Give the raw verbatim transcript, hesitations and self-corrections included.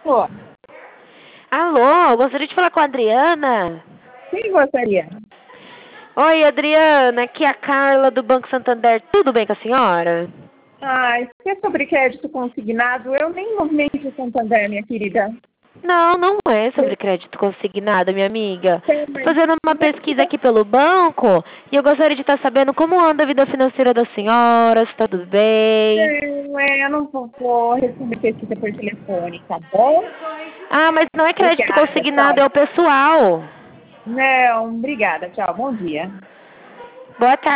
Pô, Alô, gostaria de falar com a Adriana. quem gostaria? Oi, Adriana, aqui é a Carla do Banco Santander. Tudo bem com a senhora? Ah, isso é sobre crédito consignado. Eu nem movimento o Santander, minha querida. Não, não é sobre crédito consignado, minha amiga. Tem, Estou mas fazendo uma pesquisa aqui pelo banco e eu gostaria de estar sabendo como anda a vida financeira da senhora, se está tudo bem. não, é, eu não vou, vou responder pesquisa por telefone, tá bom? Ah, mas não é crédito Obrigada, consignado, tchau. é o pessoal. Não, obrigada, tchau, bom dia. Boa tarde.